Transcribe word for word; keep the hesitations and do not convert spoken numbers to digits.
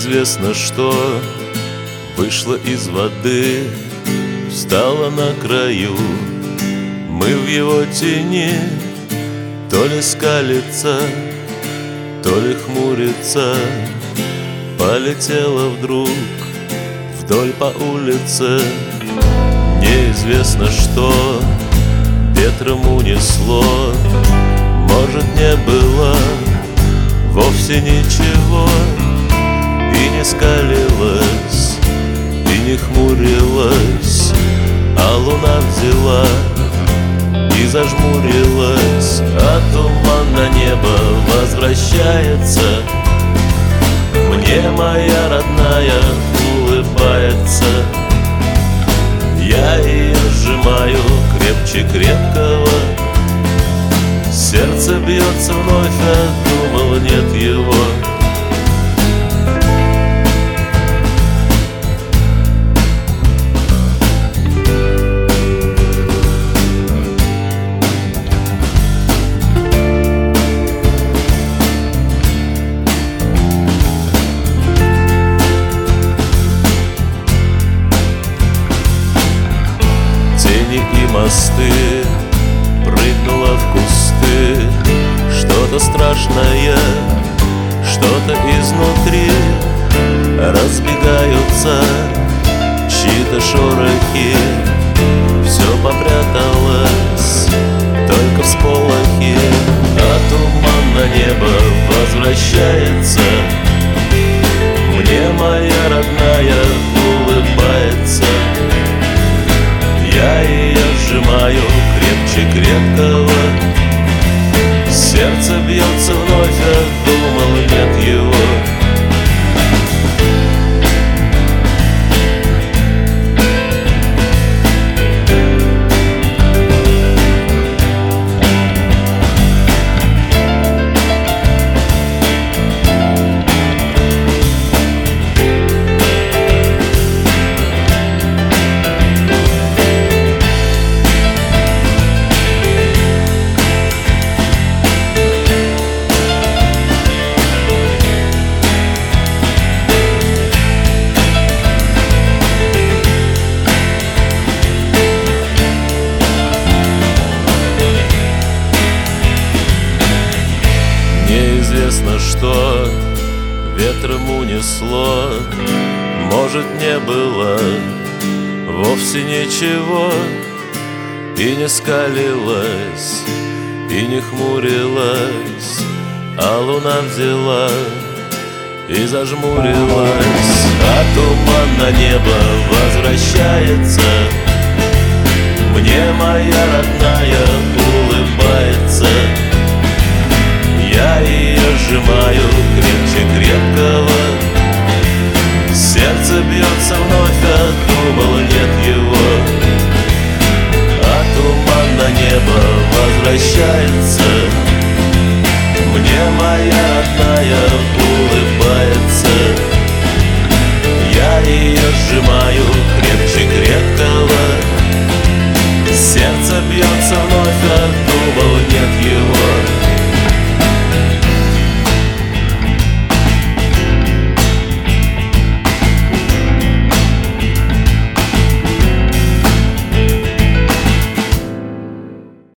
Неизвестно что вышло из воды, встала на краю. Мы в его тени, то ли скалится, то ли хмурится. Полетела вдруг вдоль по улице. Неизвестно что ветром унесло. Может, не было вовсе ничего, и не скалилась, и не хмурилась, а луна взяла и зажмурилась, а туман на небо возвращается. Мне моя родная улыбается. Я ее сжимаю крепче крепкого. Сердце бьется вновь, а думал, нет его. Тени и мосты, прыгнула в кусты. Что-то страшное, что-то изнутри. Разбегаются чьи-то шорохи. Все попряталось, только всполохи. А туман на небо возвращается. Мне моя родная улыбается. Я ее сжимаю крепче крепкого. Сердце бьется вновь, а думал, нет его. Неизвестно что ветром унесло. Может, не было вовсе ничего, и не скалилась, и не хмурилась, а луна взяла и зажмурилась. А туман на небо возвращается. Мне моя родная улыбается. Я ее сжимаю крепче крепкого. Сердце бьется вновь, а думал, нет его. А туман на небо возвращается. Мне моя родная улыбается. Я ее сжимаю